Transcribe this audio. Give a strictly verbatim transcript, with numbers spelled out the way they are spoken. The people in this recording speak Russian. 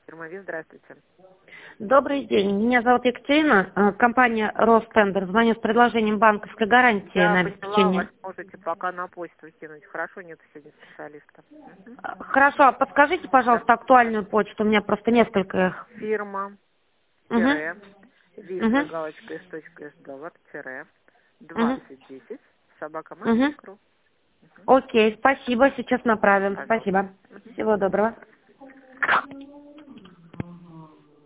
Фирма здравствуйте. Добрый день. Меня зовут Екатерина, э, компания Ростендер. Звоню с предложением банковской гарантии Я на поняла, вас обеспечение. можете пока на почту кинуть. Хорошо, нет сегодня специалиста. Мгм. Э, Хорошо, а подскажите, пожалуйста, актуальную почту. У меня просто несколько их. Фирма, Угу. тире, Угу. виста, галочка, с точка, с доллар, тире, Угу. двадцать десять, собака Угу. Mail.ru. Окей, спасибо, сейчас направим. Пожалуйста. Спасибо. Мгм. Всего доброго.